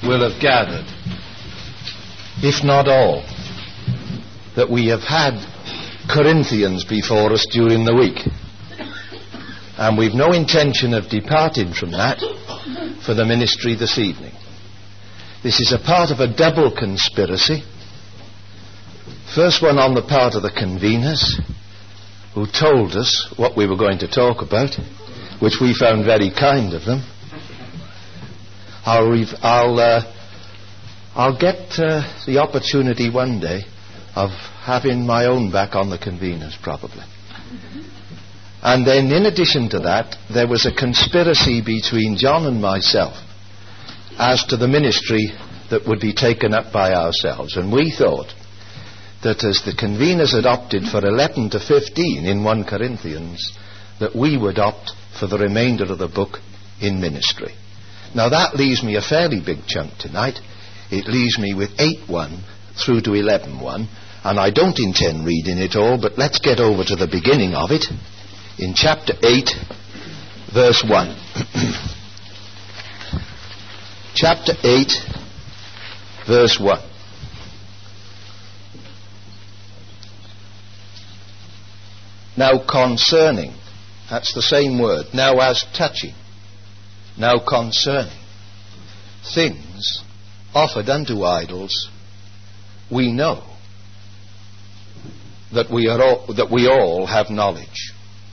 will have gathered, if not all, that we have had Corinthians before us during the week. And we've no intention of departing from that for the ministry this evening. This is a part of a double conspiracy. First one on the part of the conveners, who told us what we were going to talk about, which we found very kind of them. I'll get the opportunity one day of having my own back on the conveners, probably. And then, in addition to that, there was a conspiracy between John and myself as to the ministry that would be taken up by ourselves. And we thought that as the conveners had opted for 11 to 15 in 1 Corinthians, that we would opt for the remainder of the book in ministry. Now that leaves me a fairly big chunk tonight. It leaves me with 8:1 through to 11:1, and I don't intend reading it all, but let's get over to the beginning of it in chapter 8, verse 1. Chapter 8, verse 1. Now concerning, that's the same word, now as touching, now concerning things offered unto idols, we know that we all have knowledge.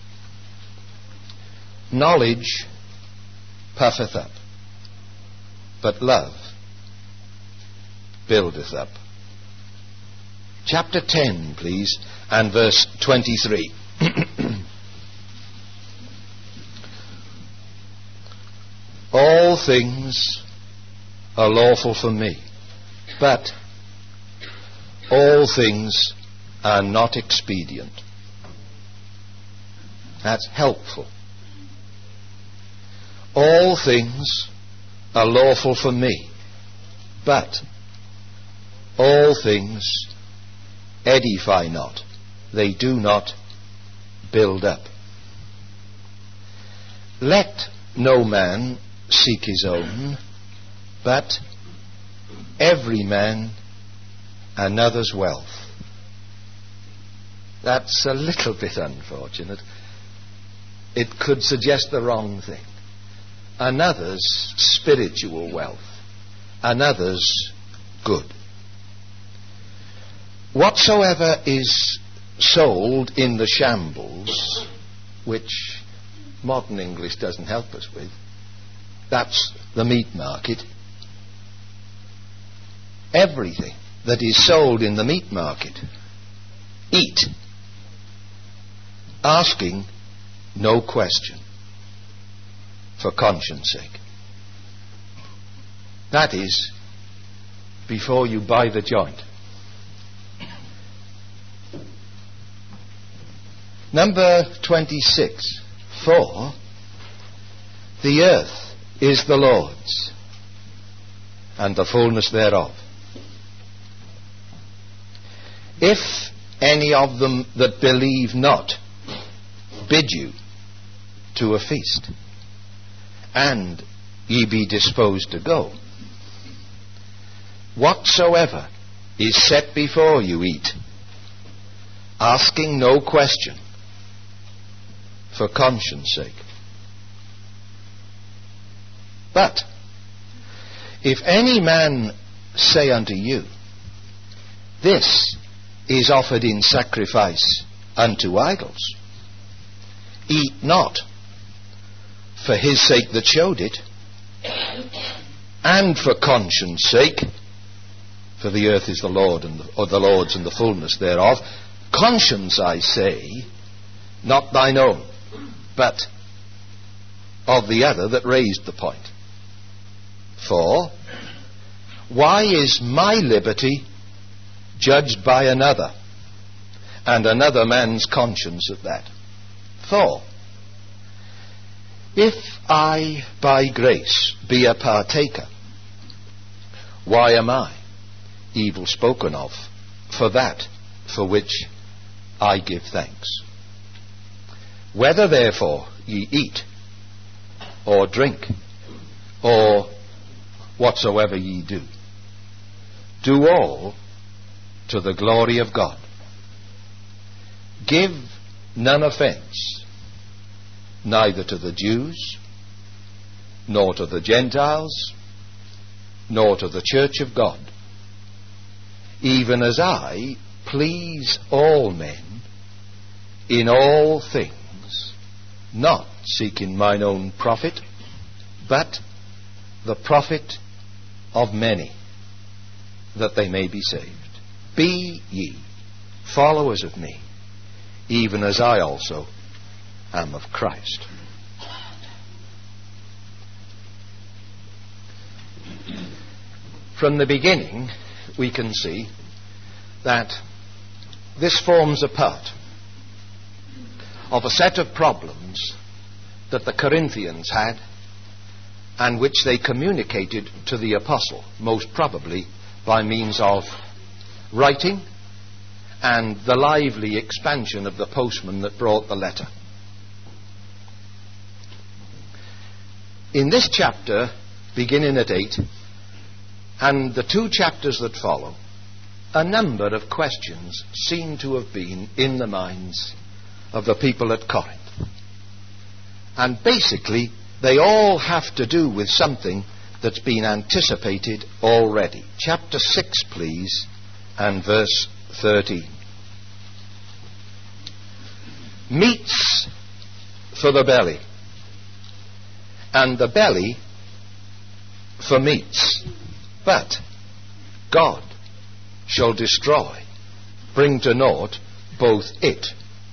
Knowledge puffeth up, but love buildeth up. Chapter 10, please, and verse 23. All things are lawful for me, but all things are not expedient. That's helpful. All things are lawful for me, but all things edify not. They do not build up. Let no man seek his own, but every man another's wealth. That's a little bit unfortunate. It could suggest the wrong thing. Another's spiritual wealth, another's good. Whatsoever is sold in the shambles, which modern English doesn't help us with, that's the meat market. Everything that is sold in the meat market, eat, asking no question, for conscience sake. That is, before you buy the joint. Number 26. For the earth is the Lord's, and the fullness thereof. If any of them that believe not bid you to a feast, and ye be disposed to go, whatsoever is set before you eat, asking no question, for conscience sake. But if any man say unto you, this is offered in sacrifice unto idols, eat not, for his sake that showed it, and for conscience sake, for the earth is the Lord or the Lord's and the fullness thereof. Conscience, I say, not thine own, but of the other that raised the point. For why is my liberty judged by another, and another man's conscience at that? For if I by grace be a partaker, why am I evil spoken of for that for which I give thanks? Whether therefore ye eat, or drink, or whatsoever ye do, do all to the glory of God. Give none offence, neither to the Jews, nor to the Gentiles, nor to the church of God, even as I please all men in all things, not seeking mine own profit, but the profit of many, that they may be saved. Be ye followers of me, even as I also am of Christ. From the beginning, we can see that this forms a part of a set of problems that the Corinthians had, and which they communicated to the apostle, most probably by means of writing and the lively expansion of the postman that brought the letter. In this chapter, beginning at 8, and the 2 chapters that follow, a number of questions seem to have been in the minds of the people at Corinth. And basically, they all have to do with something that's been anticipated already. Chapter 6, please, and verse 13. Meats for the belly, and the belly for meats. But God shall destroy, bring to naught both it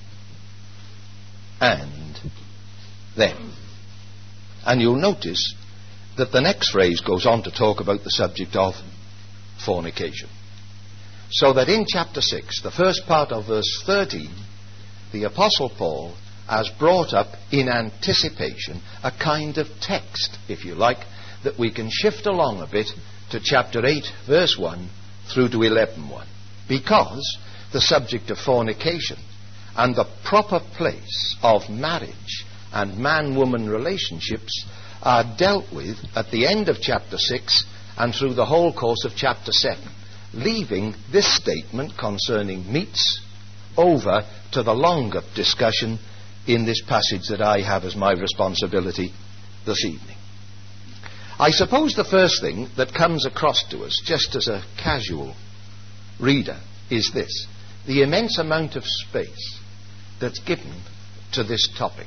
and them. And you'll notice that the next phrase goes on to talk about the subject of fornication. So that in chapter 6, the first part of verse 13, the Apostle Paul has brought up in anticipation a kind of text, if you like, that we can shift along a bit to chapter 8, verse 1 through to 11:1. Because the subject of fornication and the proper place of marriage and man-woman relationships are dealt with at the end of chapter 6 and through the whole course of chapter 7, leaving this statement concerning meats over to the longer discussion in this passage that I have as my responsibility this evening. I suppose the first thing that comes across to us, just as a casual reader, is this: the immense amount of space that's given to this topic.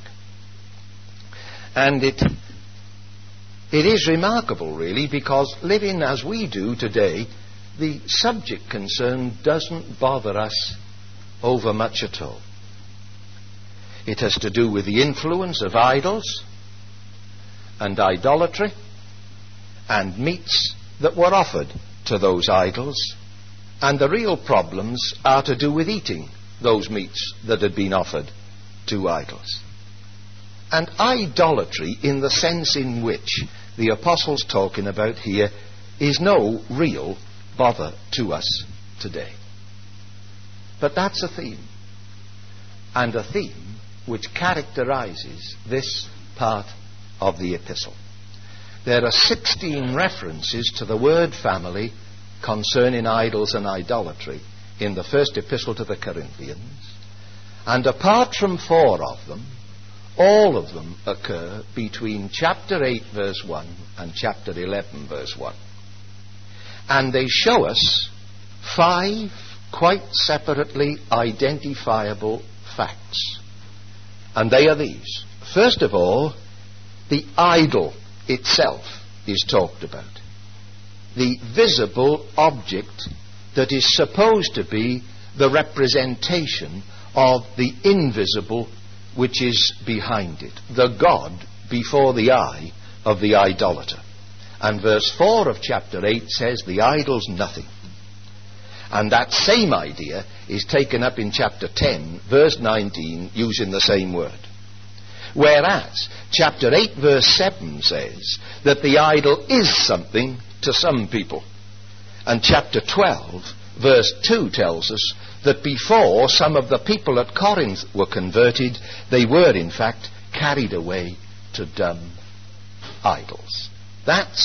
And it is remarkable, really, because living as we do today, the subject concerned doesn't bother us over much at all. It has to do with the influence of idols and idolatry and meats that were offered to those idols, and the real problems are to do with eating those meats that had been offered to idols. And idolatry, in the sense in which the apostle's talking about here, is no real bother to us today. But that's a theme, and a theme which characterizes this part of the epistle. There are 16 references to the word family concerning idols and idolatry in the first epistle to the Corinthians, and apart from 4 of them, all of them occur between chapter 8 verse 1 and chapter 11 verse 1. And they show us 5 quite separately identifiable facts. And they are these. First of all, the idol itself is talked about. The visible object that is supposed to be the representation of the invisible which is behind it. The God before the eye of the idolater. And verse 4 of chapter 8 says the idol's nothing. And that same idea is taken up in chapter 10, verse 19, using the same word. Whereas chapter 8, verse 7 says that the idol is something to some people. And chapter 12, verse 2 tells us that before some of the people at Corinth were converted, they were in fact carried away to dumb idols. That's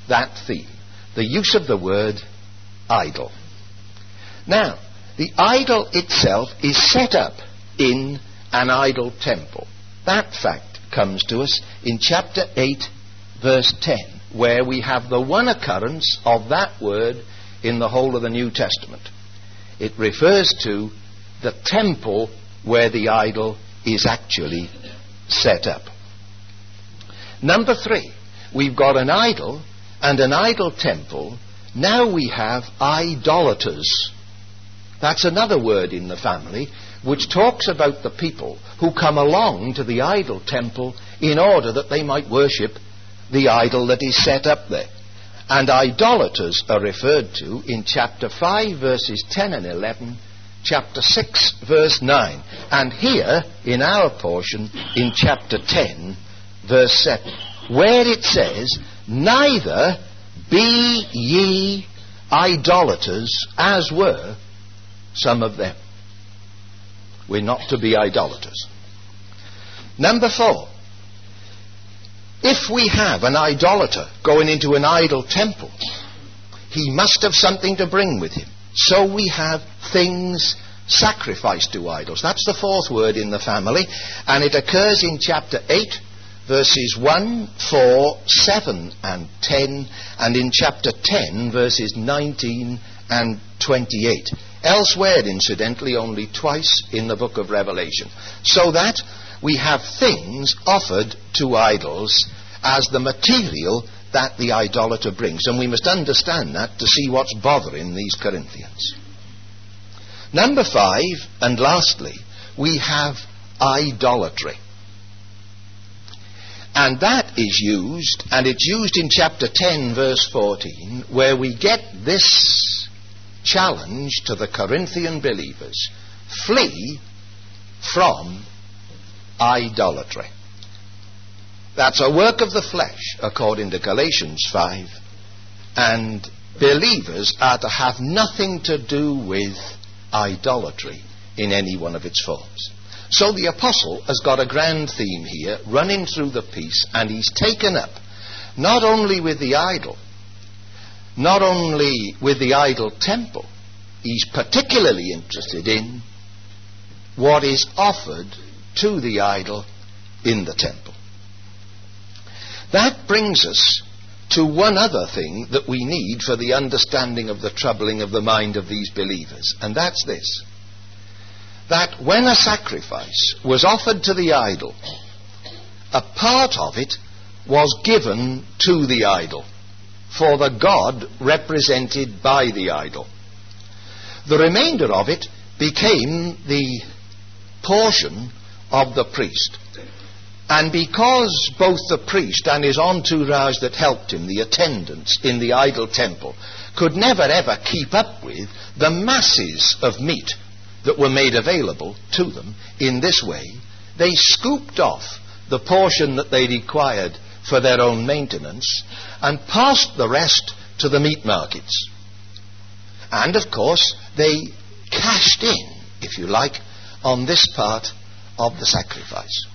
that theme, the use of the word idol. Now, the idol itself is set up in an idol temple. That fact comes to us in chapter 8, verse 10, where we have the one occurrence of that word in the whole of the New Testament. It refers to the temple where the idol is actually set up. Number 3, we've got an idol and an idol temple. Now we have idolaters. That's another word in the family which talks about the people who come along to the idol temple in order that they might worship the idol that is set up there. And idolaters are referred to in chapter 5 verses 10 and 11, chapter 6 verse 9, and here in our portion in chapter 10 verse 7, where it says, "Neither be ye idolaters, as were some of them." We're not to be idolaters. Number 4, if we have an idolater going into an idol temple, he must have something to bring with him. So we have things sacrificed to idols. That's the 4th word in the family, and it occurs in chapter 8, verses 1, 4, 7 and 10, and in chapter 10, verses 19 and 28. Elsewhere, incidentally, only twice in the book of Revelation. So that we have things offered to idols as the material that the idolater brings. And we must understand that to see what's bothering these Corinthians. Number 5, and lastly, we have idolatry. And that is used, and it's used in chapter 10, verse 14, where we get this challenge to the Corinthian believers: flee from idolatry. That's a work of the flesh, according to Galatians 5, and believers are to have nothing to do with idolatry in any one of its forms. So the apostle has got a grand theme here running through the piece, and he's taken up not only with the idol, not only with the idol temple, he's particularly interested in what is offered to the idol in the temple. That brings us to one other thing that we need for the understanding of the troubling of the mind of these believers, and that's this: that when a sacrifice was offered to the idol, a part of it was given to the idol for the God represented by the idol. The remainder of it became the portion of the priest. And because both the priest and his entourage that helped him, the attendants in the idol temple, could never ever keep up with the masses of meat that were made available to them in this way, they scooped off the portion that they required for their own maintenance and passed the rest to the meat markets. And of course they cashed in, if you like, on this part of the sacrifice.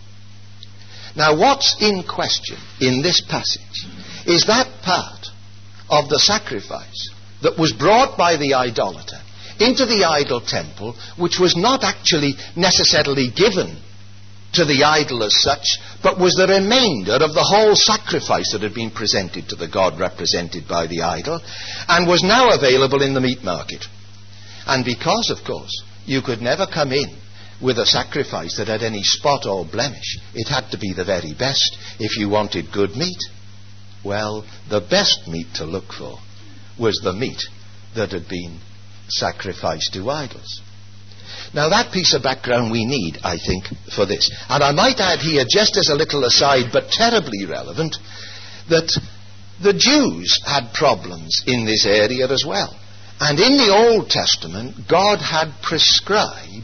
Now what's in question in this passage is that part of the sacrifice that was brought by the idolater into the idol temple, which was not actually necessarily given to the idol as such, but was the remainder of the whole sacrifice that had been presented to the God represented by the idol, and was now available in the meat market. And because, of course, you could never come in with a sacrifice that had any spot or blemish, it had to be the very best if you wanted good meat. Well, the best meat to look for was the meat that had been sacrificed to idols. Now that piece of background we need, I think, for this. And I might add here, just as a little aside, but terribly relevant, that the Jews had problems in this area as well. And in the Old Testament, God had prescribed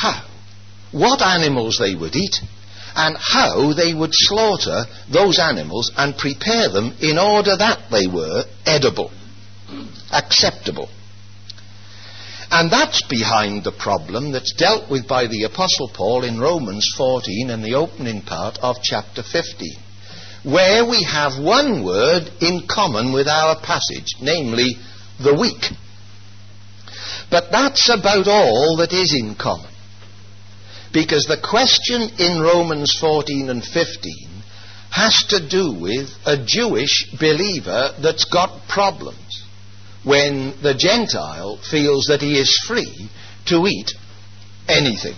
what animals they would eat and how they would slaughter those animals and prepare them in order that they were edible, acceptable. And that's behind the problem that's dealt with by the Apostle Paul in Romans 14 and the opening part of chapter 15, where we have one word in common with our passage, namely the weak. But that's about all that is in common. Because the question in Romans 14 and 15 has to do with a Jewish believer that's got problems when the Gentile feels that he is free to eat anything.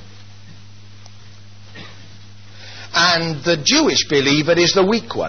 And the Jewish believer is the weak one.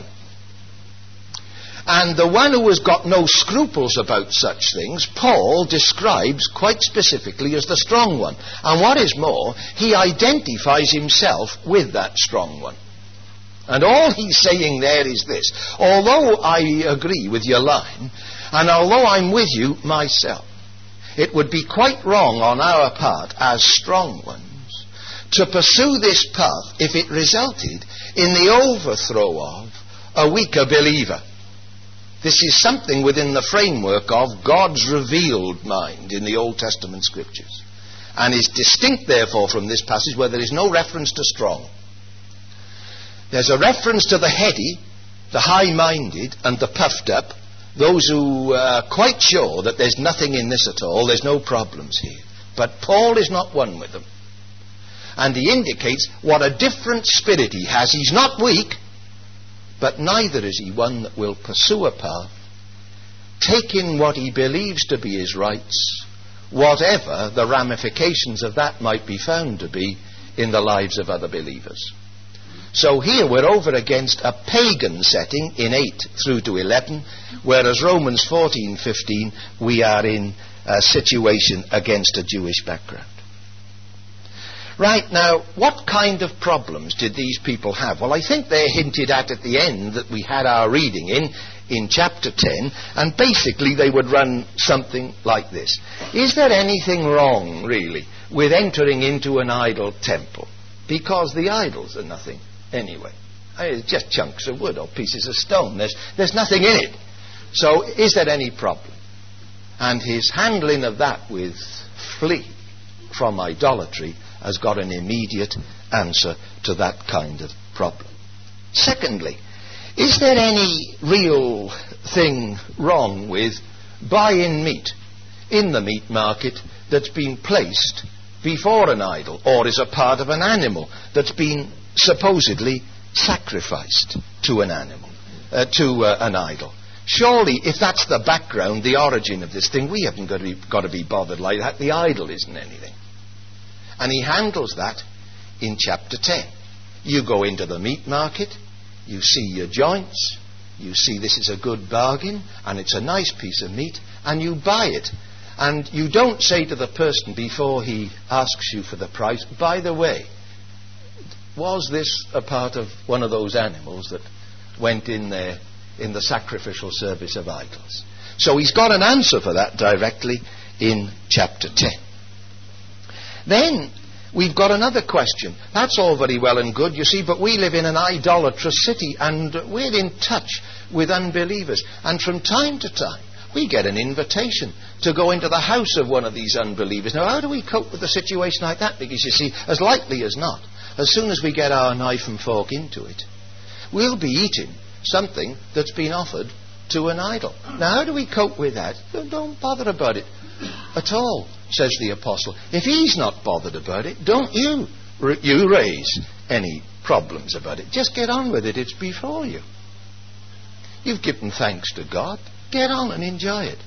And the one who has got no scruples about such things, Paul describes quite specifically as the strong one. And what is more, he identifies himself with that strong one. And all he's saying there is this: although I agree with your line, and although I'm with you myself, it would be quite wrong on our part as strong ones to pursue this path if it resulted in the overthrow of a weaker believer. This is something within the framework of God's revealed mind in the Old Testament scriptures, and is distinct therefore from this passage where there is no reference to strong. There's a reference to the heady, the high-minded, and the puffed up, those who are quite sure that there's nothing in this at all, there's no problems here. But Paul is not one with them. And he indicates what a different spirit he has. He's not weak, but neither is he one that will pursue a path, taking what he believes to be his rights, whatever the ramifications of that might be found to be in the lives of other believers. So here we're over against a pagan setting in 8 through to 11, whereas Romans 14:15 we are in a situation against a Jewish background. Right, now, what kind of problems did these people have? Well, I think they're hinted at the end that we had our reading in chapter 10, and basically they would run something like this. Is there anything wrong, really, with entering into an idol temple? Because the idols are nothing anyway. It's just chunks of wood or pieces of stone. There's nothing in it. So is there any problem? And his handling of that with flee from idolatry has got an immediate answer to that kind of problem. Secondly, is there any real thing wrong with buying meat in the meat market that's been placed before an idol, or is a part of an animal that's been supposedly sacrificed to an animal, to an idol? Surely, if that's the background, the origin of this thing, we haven't got to be bothered like that. The idol isn't anything. And he handles that in chapter 10. You go into the meat market, you see your joints, you see this is a good bargain, and it's a nice piece of meat, and you buy it. And you don't say to the person before he asks you for the price, by the way, was this a part of one of those animals that went in there in the sacrificial service of idols? So he's got an answer for that directly in chapter 10. Then we've got another question. That's all very well and good, you see, but we live in an idolatrous city and we're in touch with unbelievers. And from time to time, we get an invitation to go into the house of one of these unbelievers. Now, how do we cope with a situation like that? Because, you see, as likely as not, as soon as we get our knife and fork into it, we'll be eating something that's been offered to an idol. Now, how do we cope with that? Don't bother about it at all, says the apostle. If he's not bothered about it, don't you raise any problems about it. Just get on with it. It's before you. You've given thanks to God. Get on and enjoy it.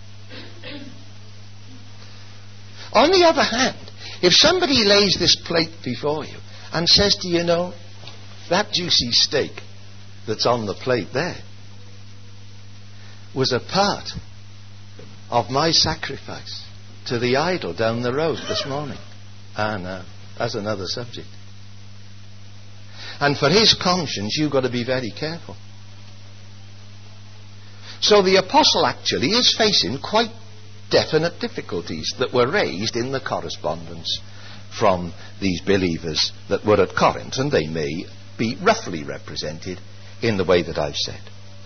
On the other hand, if somebody lays this plate before you and says to you, know, that juicy steak that's on the plate there was a part of my sacrifice to the idol down the road this morning. No, that's another subject. And for his conscience, you've got to be very careful. So the apostle actually is facing quite definite difficulties that were raised in the correspondence from these believers that were at Corinth, and they may be roughly represented in the way that I've said.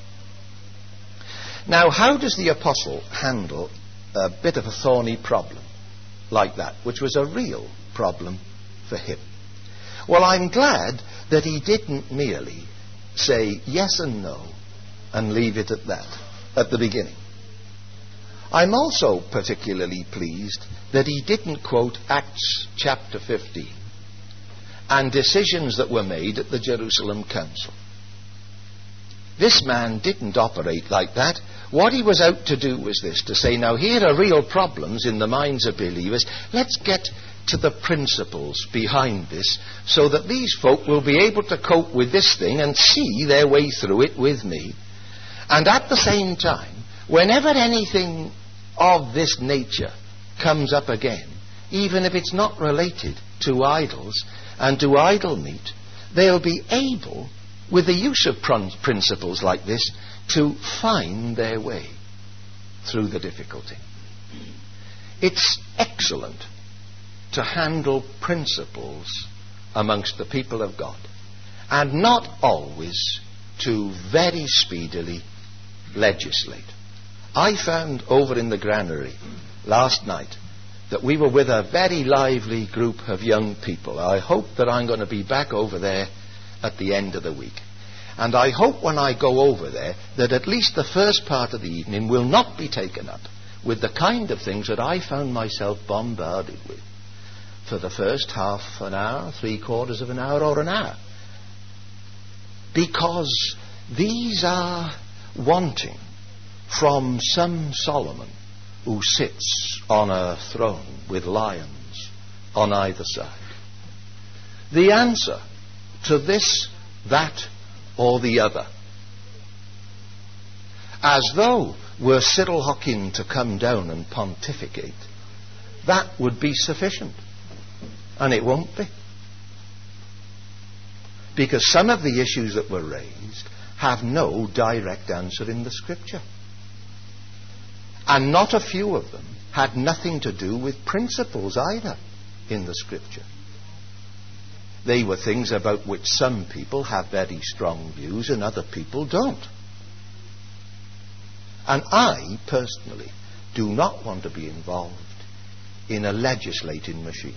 Now, how does the apostle handle a bit of a thorny problem like that, which was a real problem for him? Well, I'm glad that he didn't merely say yes and no and leave it at that at the beginning. I'm also particularly pleased that he didn't quote Acts chapter 15 and decisions that were made at the Jerusalem Council. This man didn't operate like that. What he was out to do was this, to say, now here are real problems in the minds of believers. Let's get to the principles behind this so that these folk will be able to cope with this thing and see their way through it with me. And at the same time, whenever anything of this nature comes up again, even if it's not related to idols and to idol meat, they'll be able, with the use of principles like this, to find their way through the difficulty. It's excellent to handle principles amongst the people of God, and not always to very speedily legislate. I found over in the granary last night that we were with a very lively group of young people. I hope that I'm going to be back over there at the end of the week. And I hope when I go over there that at least the first part of the evening will not be taken up with the kind of things that I found myself bombarded with for the first half an hour, 3/4 of an hour, or an hour. Because these are wanting from some Solomon who sits on a throne with lions on either side. The answer to this, that, or the other. As though were Cyril Hockin to come down and pontificate, that would be sufficient. And it won't be. Because some of the issues that were raised have no direct answer in the Scripture. And not a few of them had nothing to do with principles either in the Scripture. They were things about which some people have very strong views and other people don't. And I, personally, do not want to be involved in a legislating machine.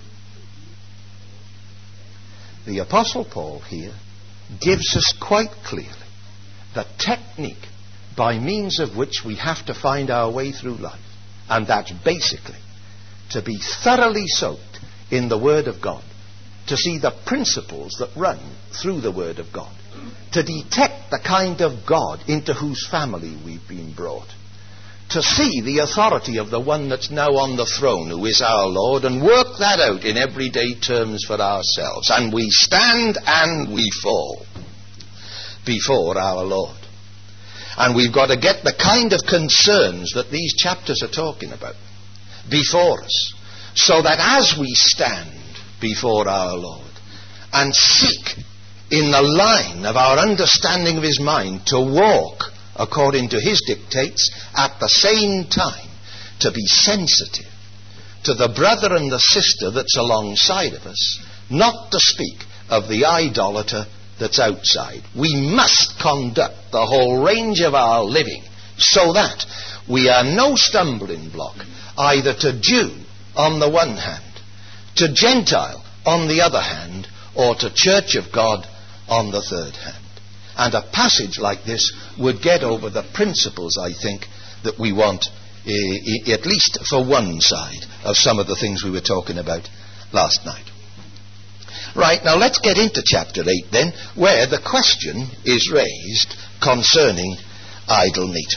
The Apostle Paul here gives us quite clearly the technique by means of which we have to find our way through life. And that's basically to be thoroughly soaked in the Word of God, to see the principles that run through the Word of God, to detect the kind of God into whose family we've been brought, to see the authority of the one that's now on the throne, who is our Lord, and work that out in everyday terms for ourselves. And we stand and we fall before our Lord. And we've got to get the kind of concerns that these chapters are talking about before us, so that as we stand before our Lord and seek in the line of our understanding of His mind to walk according to His dictates, at the same time to be sensitive to the brother and the sister that's alongside of us, not to speak of the idolater that's outside. We must conduct the whole range of our living so that we are no stumbling block either to Jew on the one hand, to Gentile on the other hand, or to Church of God on the third hand. And a passage like this would get over the principles, I think, that we want, at least for one side of some of the things we were talking about last night. Right, now let's get into chapter 8 then, where the question is raised concerning idol meat.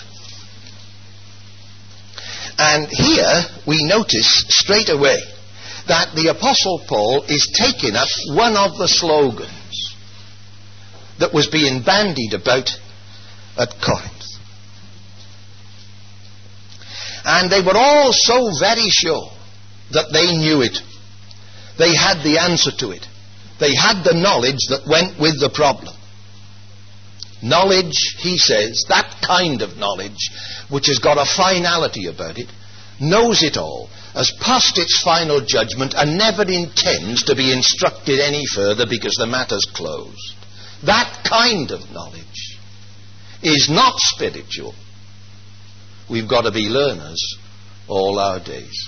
And here we notice straight away that the Apostle Paul is taking up one of the slogans that was being bandied about at Corinth. And they were all so very sure that they knew it. They had the answer to it. They had the knowledge that went with the problem. Knowledge, he says, that kind of knowledge which has got a finality about it, knows it all, has passed its final judgment and never intends to be instructed any further because the matter's closed. That kind of knowledge is not spiritual. We've got to be learners all our days.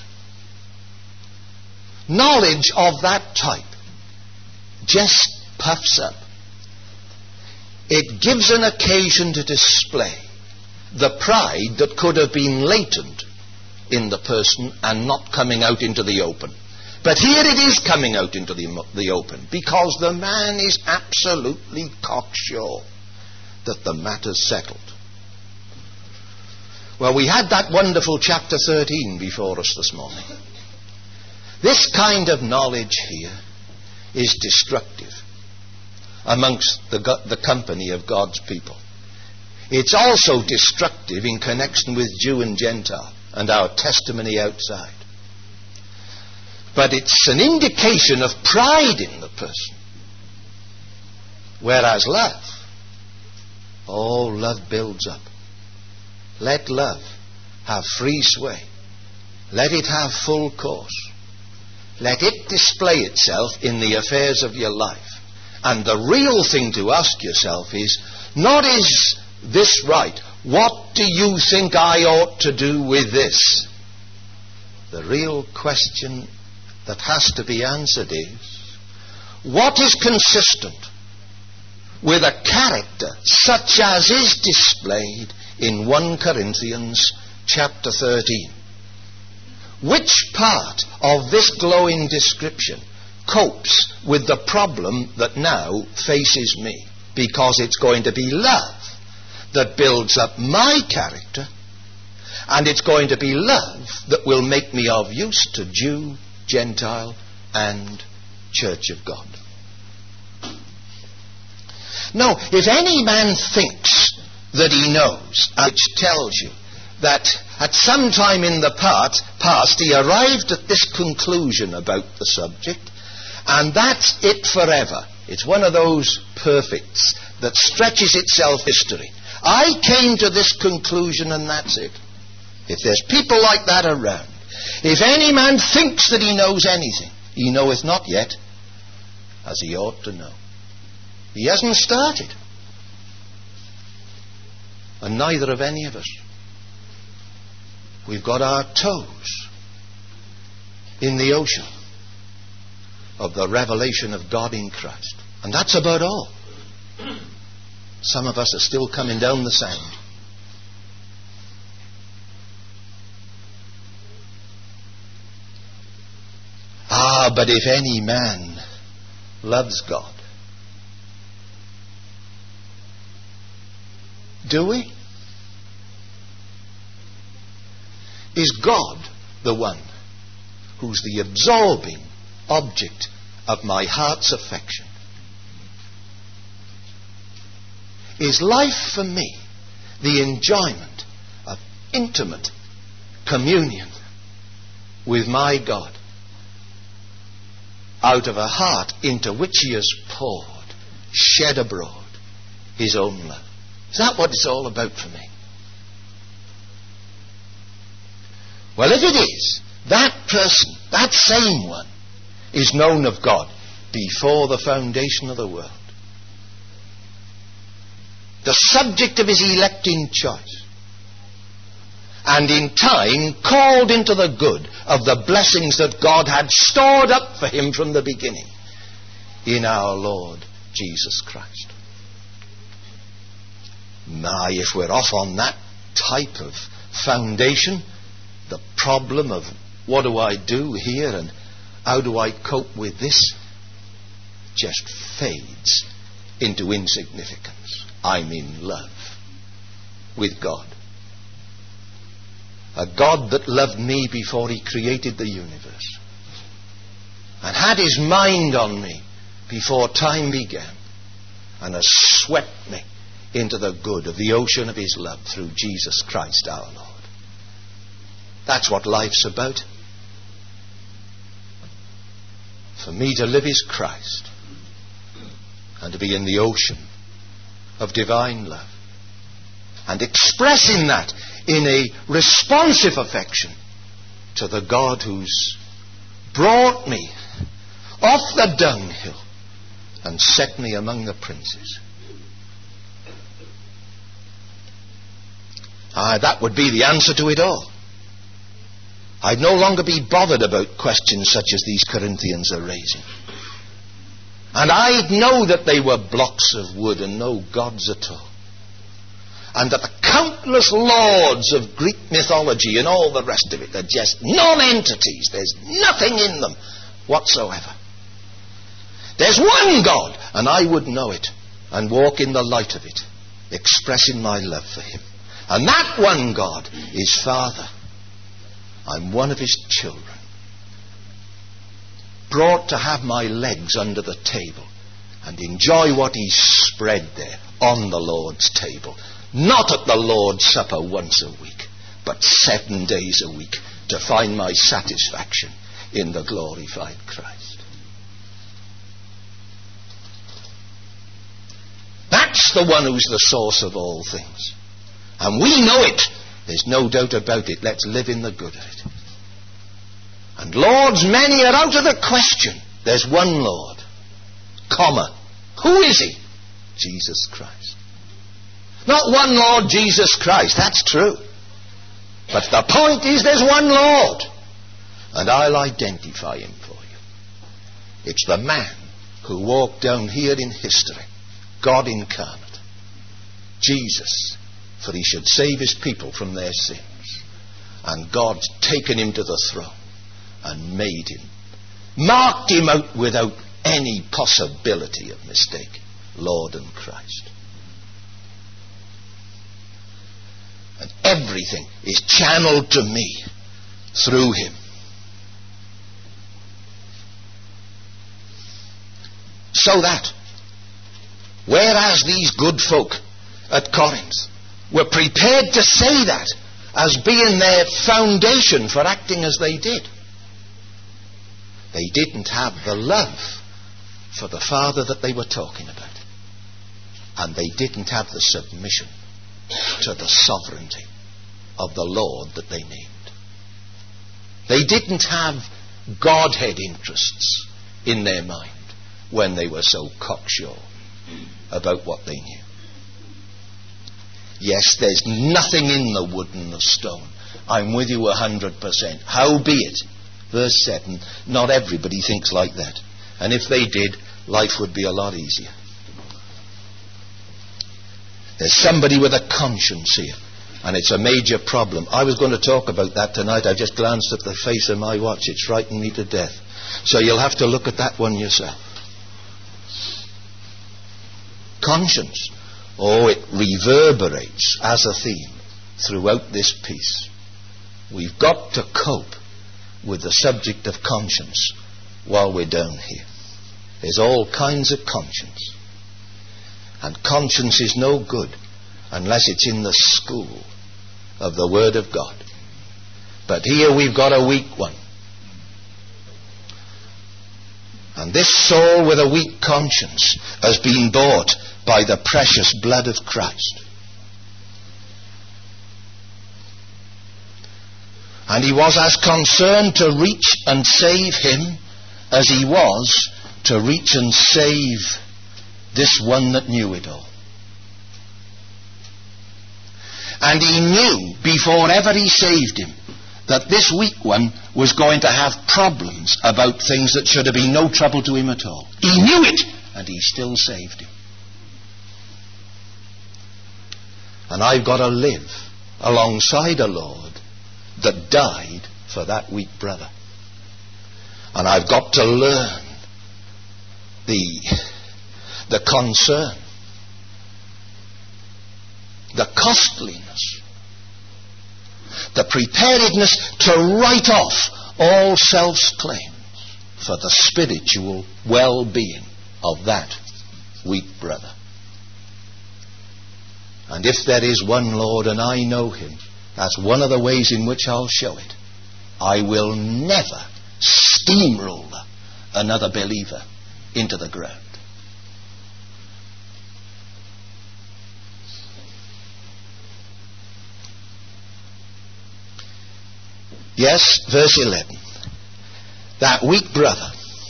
Knowledge of that type just puffs up. it gives an occasion to display the pride that could have been latent in the person and not coming out into the open. But here it is coming out into the open, because the man is absolutely cocksure that the matter's settled. Well, we had that wonderful chapter 13 before us this morning. This kind of knowledge here is destructive amongst the company of God's people. It's also destructive in connection with Jew and Gentile and our testimony outside. But it's an indication of pride in the person. Whereas love, love builds up. Let love have free sway. Let it have full course. Let it display itself in the affairs of your life. And the real thing to ask yourself is, not is this right? What do you think I ought to do with this? The real question that has to be answered is, what is consistent with a character such as is displayed in 1 Corinthians chapter 13? Which part of this glowing description copes with the problem that now faces me? Because it's going to be love that builds up my character, and it's going to be love that will make me of use to Jew, Gentile, and Church of God. Now, if any man thinks that he knows, which tells you that at some time in the past he arrived at this conclusion about the subject, and that's it forever. It's one of those perfects that stretches itself history. I came to this conclusion and that's it. If there's people like that around, if any man thinks that he knows anything, he knoweth not yet as he ought to know. He hasn't started. And neither have any of us. We've got our toes in the ocean of the revelation of God in Christ. And that's about all. Some of us are still coming down the sand. But if any man loves God, do we? Is God the one who's the absorbing object of my heart's affection? Is life for me the enjoyment of intimate communion with my God, out of a heart into which he has poured, shed abroad his own love? Is that what it's all about for me? Well, if it is, that person, that same one, is known of God before the foundation of the world. The subject of his electing choice. And in time called into the good of the blessings that God had stored up for him from the beginning in our Lord Jesus Christ. Now, if we're off on that type of foundation, the problem of what do I do here and how do I cope with this just fades into insignificance. I'm in love with God. A God that loved me before he created the universe and had his mind on me before time began and has swept me into the good of the ocean of his love through Jesus Christ our Lord. That's what life's about. For me to live is Christ, and to be in the ocean of divine love, and expressing that in a responsive affection to the God who's brought me off the dunghill and set me among the princes. That would be the answer to it all. I'd no longer be bothered about questions such as these Corinthians are raising. And I'd know that they were blocks of wood and no gods at all. And that the countless lords of Greek mythology and all the rest of it are just non-entities. There's nothing in them whatsoever. There's one God, and I would know it and walk in the light of it, expressing my love for him. And that one God is Father. I'm one of his children, brought to have my legs under the table and enjoy what he's spread there on the Lord's table. Not at the Lord's Supper once a week, but 7 days a week, to find my satisfaction in the glorified Christ. That's the one who's the source of all things. And we know it. There's no doubt about it. Let's live in the good of it. And lords, many are out of the question. There's one Lord, comma. Who is he? Jesus Christ. Not one Lord, Jesus Christ. That's true. But the point is there's one Lord. And I'll identify him for you. It's the man who walked down here in history, God incarnate, Jesus, for he should save his people from their sins. And God's taken him to the throne and made him, marked him out without any possibility of mistake, Lord and Christ. And everything is channeled to me through him. So that, whereas these good folk at Corinth were prepared to say that as being their foundation for acting as they did, they didn't have the love for the Father that they were talking about. And they didn't have the submission to the sovereignty of the Lord that they named. They didn't have Godhead interests in their mind when they were so cocksure about what they knew. Yes, there's nothing in the wood and the stone. I'm with you 100%. Howbeit, verse 7, not everybody thinks like that. And if they did, life would be a lot easier. There's somebody with a conscience here, and it's a major problem. I was going to talk about that tonight. I've just glanced at the face of my watch. It's frightened me to death. So you'll have to look at that one yourself. Conscience. Oh, it reverberates as a theme throughout this piece. We've got to cope with the subject of conscience while we're down here. There's all kinds of conscience. And conscience is no good unless it's in the school of the Word of God. But here we've got a weak one. And this soul with a weak conscience has been bought by the precious blood of Christ. And he was as concerned to reach and save him as he was to reach and save this one that knew it all. And he knew before ever he saved him that this weak one was going to have problems about things that should have been no trouble to him at all. He knew it, and he still saved him. And I've got to live alongside a Lord that died for that weak brother. And I've got to learn the concern, the costliness, the preparedness to write off all self-claims for the spiritual well-being of that weak brother. And if there is one Lord and I know him, that's one of the ways in which I'll show it. I will never steamroller another believer into the ground. Yes, verse 11. That weak brother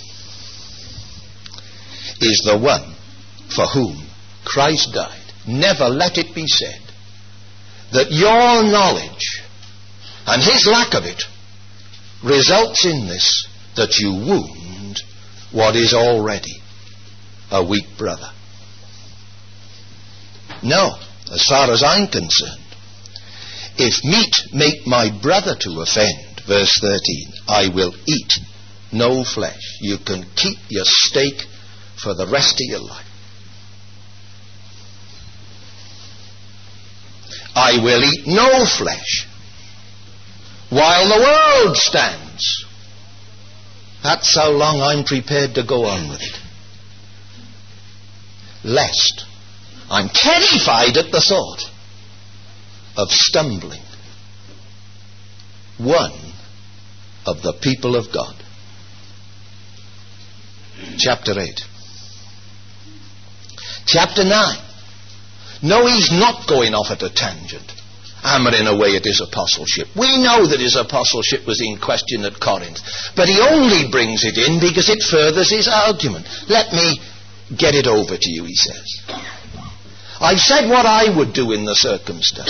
is the one for whom Christ died. Never let it be said that your knowledge and his lack of it results in this, that you wound what is already a weak brother. No, as far as I'm concerned, if meat make my brother to offend, verse 13, I will eat no flesh. You can keep your steak for the rest of your life. I will eat no flesh while the world stands. That's how long I'm prepared to go on with it. Lest I'm terrified at the thought of stumbling one of the people of God. Chapter 8. Chapter 9. No, he's not going off at a tangent, hammering away at his apostleship. We know that his apostleship was in question at Corinth, but he only brings it in because it furthers his argument. Let me get it over to you, he says. I've said what I would do in the circumstance,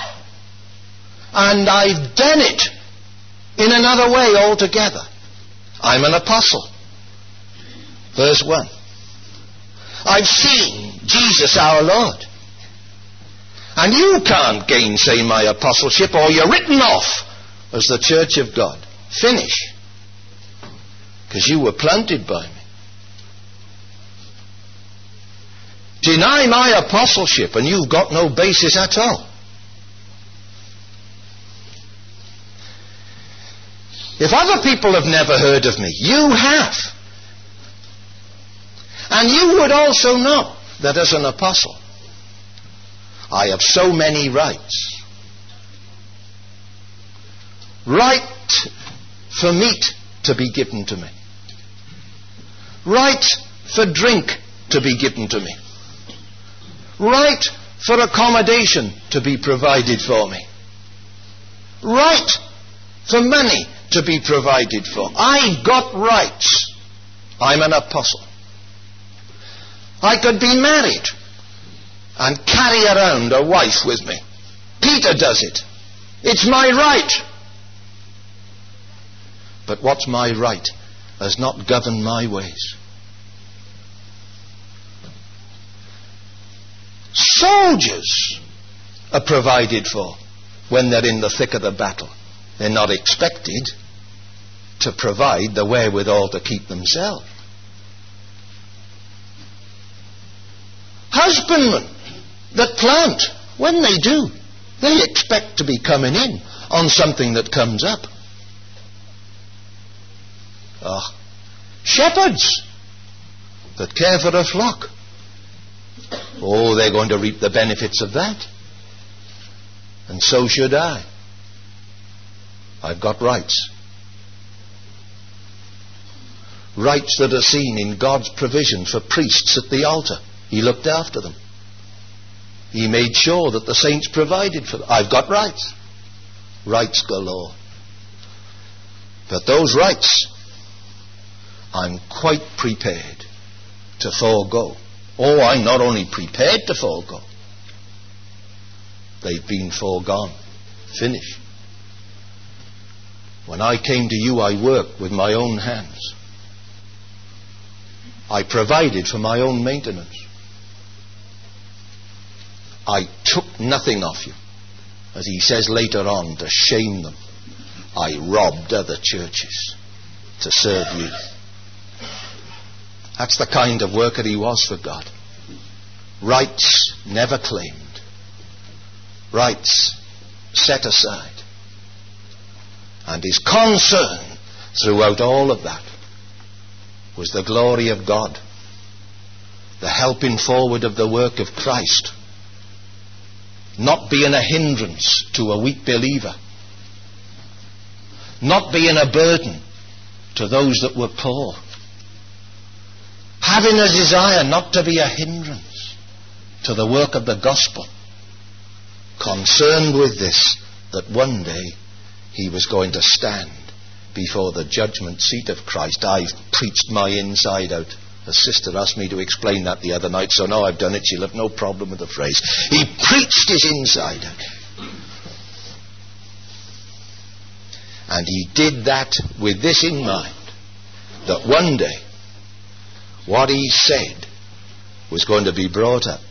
and I've done it in another way altogether. I'm an apostle. Verse 1. I've seen Jesus our Lord. And you can't gainsay my apostleship, or you're written off as the church of God. Finish. Because you were planted by me. Deny my apostleship and you've got no basis at all. If other people have never heard of me, you have. And you would also know that as an apostle, I have so many rights. Right for meat to be given to me. Right for drink to be given to me. Right for accommodation to be provided for me. Right for money to be provided for. I've got rights. I'm an apostle. I could be married and carry around a wife with me. Peter does it. It's my right. But what's my right has not governed my ways. Soldiers are provided for when they're in the thick of the battle. They're not expected to provide the wherewithal to keep themselves. Husbandmen that plant, when they do, they expect to be coming in on something that comes up. Shepherds that care for a flock. Oh, they're going to reap the benefits of that. And so should I. I've got rights. Rights that are seen in God's provision for priests at the altar. He looked after them. He made sure that the saints provided for them. I've got rights. Rights galore. But those rights, I'm quite prepared to forego. Oh, I'm not only prepared to forego, they've been foregone. Finish. When I came to you, I worked with my own hands. I provided for my own maintenance. I took nothing off you. As he says later on, to shame them, I robbed other churches to serve you. That's the kind of worker he was for God. Rights never claimed. Rights set aside. And his concern throughout all of that was the glory of God, the helping forward of the work of Christ, not being a hindrance to a weak believer, not being a burden to those that were poor, having a desire not to be a hindrance to the work of the gospel, concerned with this, that one day he was going to stand before the judgment seat of Christ. I've preached my inside out. A sister asked me to explain that the other night, so now I've done it. She'll have no problem with the phrase. He preached his inside out. And he did that with this in mind, that one day what he said was going to be brought up.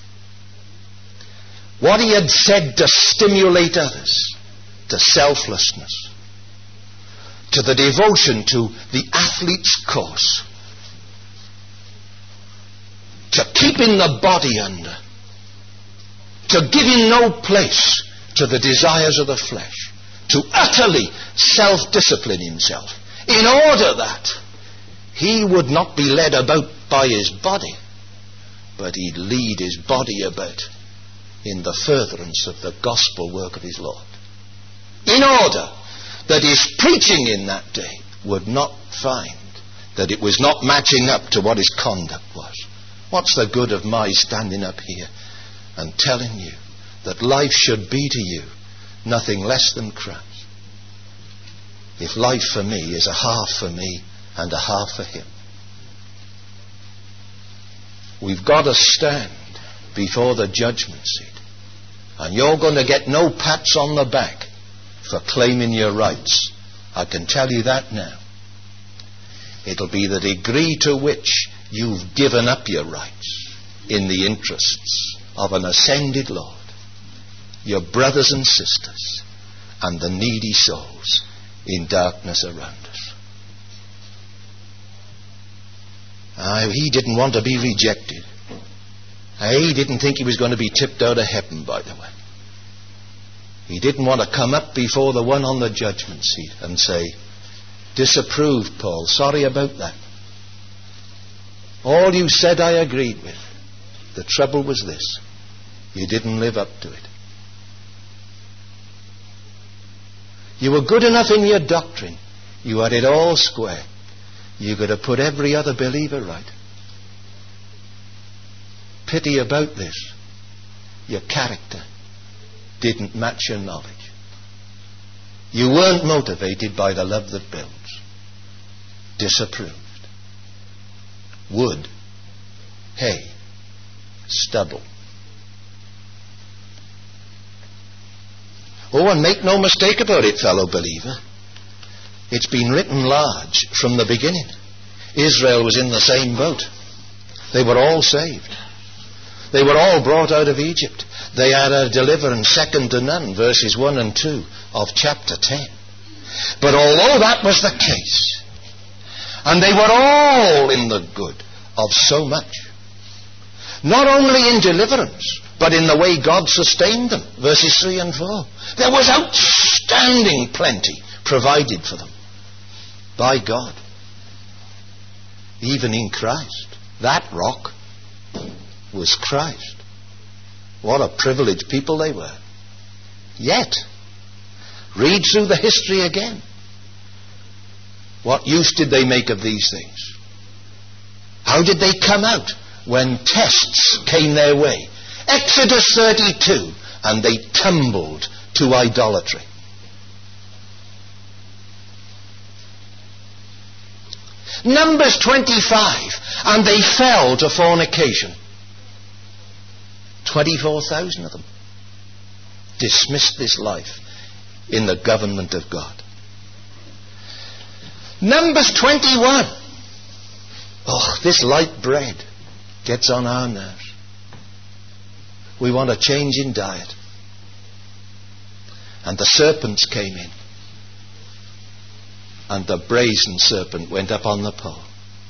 What he had said to stimulate others to selflessness, to the devotion to the athlete's course, to keeping the body under, to giving no place to the desires of the flesh, to utterly self-discipline himself, in order that he would not be led about by his body, but he'd lead his body about in the furtherance of the gospel work of his Lord, in order that his preaching in that day would not find that it was not matching up to what his conduct was. What's the good of my standing up here and telling you that life should be to you nothing less than Christ, if life for me is a half for me and a half for him? We've got to stand before the judgment seat, and you're going to get no pats on the back for claiming your rights. I can tell you that now. It'll be the degree to which you've given up your rights in the interests of an ascended Lord, your brothers and sisters, and the needy souls in darkness around us. He didn't want to be rejected. He didn't think he was going to be tipped out of heaven, by the way. He didn't want to come up before the one on the judgment seat and say, "Disapproved, Paul, sorry about that. All you said I agreed with. The trouble was this: you didn't live up to it. You were good enough in your doctrine. You had it all square. You could have put every other believer right. Pity about this: your character didn't match your knowledge. You weren't motivated by the love that builds. Disapproved. Wood, hay, stubble." Oh, and make no mistake about it, fellow believer. It's been written large from the beginning. Israel was in the same boat. They were all saved. They were all brought out of Egypt. They had a deliverance second to none, verses 1 and 2 of chapter 10. But although that was the case, and they were all in the good of so much, not only in deliverance, but in the way God sustained them, verses 3 and 4, there was outstanding plenty provided for them by God, even in Christ. That rock was Christ. What a privileged people they were. Yet, read through the history again. What use did they make of these things? How did they come out when tests came their way? Exodus 32, and they tumbled to idolatry. Numbers 25, and they fell to fornication. 24,000 of them dismissed this life in the government of God. Numbers 21. Oh, this light bread gets on our nerves. We want a change in diet. And the serpents came in. And the brazen serpent went up on the pole.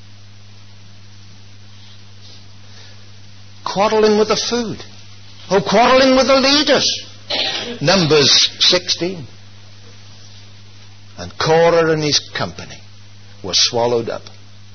Quarreling with the food. Oh, quarreling with the leaders. Numbers 16. And Korah and his company were swallowed up.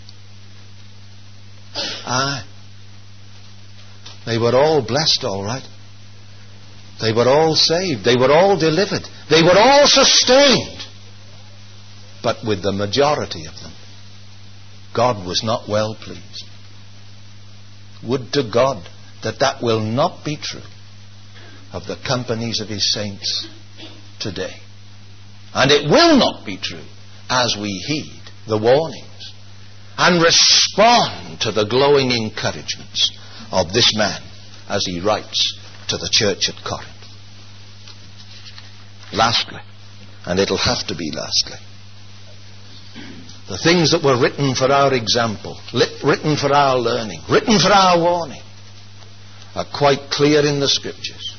They were all blessed, all right. They were all saved. They were all delivered. They were all sustained. But with the majority of them, God was not well pleased. Would to God that will not be true of the companies of his saints today. And it will not be true as we heed the warnings and respond to the glowing encouragements of this man as he writes to the church at Corinth. Lastly, and it'll have to be lastly, The things that were written for our example, written for our learning, written for our warning, are quite clear in the Scriptures.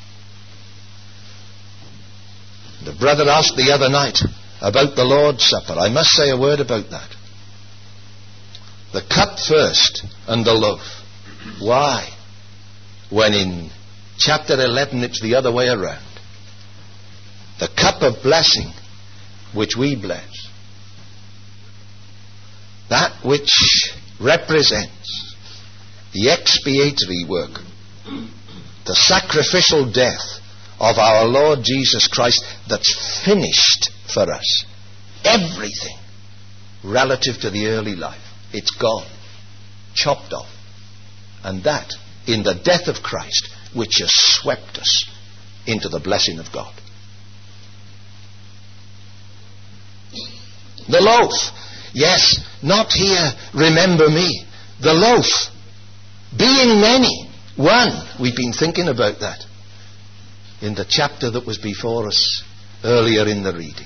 The brother asked the other night about the Lord's Supper. I must say a word about that. The cup first and the loaf. Why? When in chapter 11 it's the other way around. The cup of blessing which we bless. That which represents the expiatory work, the sacrificial death of our Lord Jesus Christ that's finished for us. Everything relative to the early life. It's gone. Chopped off. And that in the death of Christ which has swept us into the blessing of God. The loaf. Yes, not here, remember me. The loaf. Being many. One. We've been thinking about that in the chapter that was before us earlier in the reading.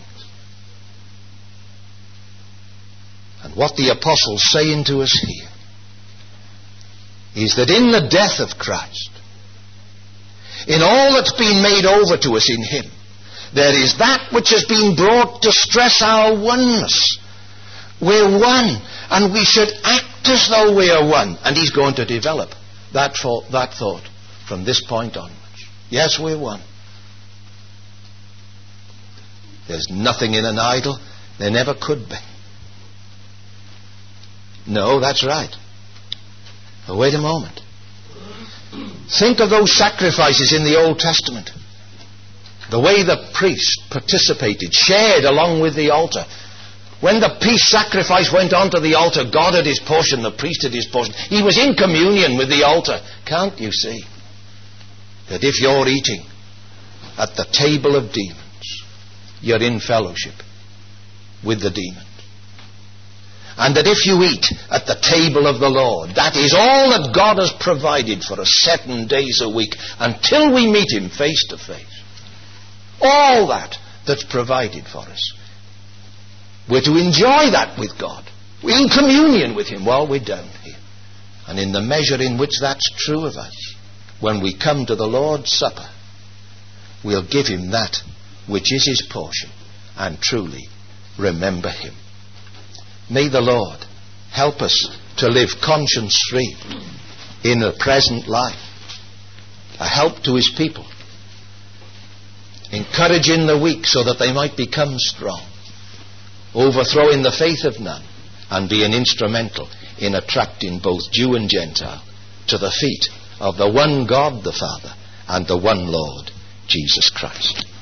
And what the apostle's saying to us here is that in the death of Christ, in all that's been made over to us in Him, there is that which has been brought to stress our oneness. We're one, and we should act as though we are one. And he's going to develop that thought from this point onwards. Yes, we're one. There's nothing in an idol. There never could be. No, that's right. But wait a moment. Think of those sacrifices in the Old Testament. The way the priest participated, shared along with the altar. When the peace sacrifice went onto the altar, God had His portion, the priest had his portion. He was in communion with the altar. Can't you see that if you're eating at the table of demons, you're in fellowship with the demons? And that if you eat at the table of the Lord, that is all that God has provided for us 7 days a week until we meet Him face to face. All that's provided for us. We're to enjoy that with God. We're in communion with Him while we're down here. And in the measure in which that's true of us, when we come to the Lord's Supper, we'll give Him that which is His portion and truly remember Him. May the Lord help us to live conscience-free in the present life, a help to His people, encouraging the weak so that they might become strong, overthrowing the faith of none, and being instrumental in attracting both Jew and Gentile to the feet of the one God the Father and the one Lord Jesus Christ.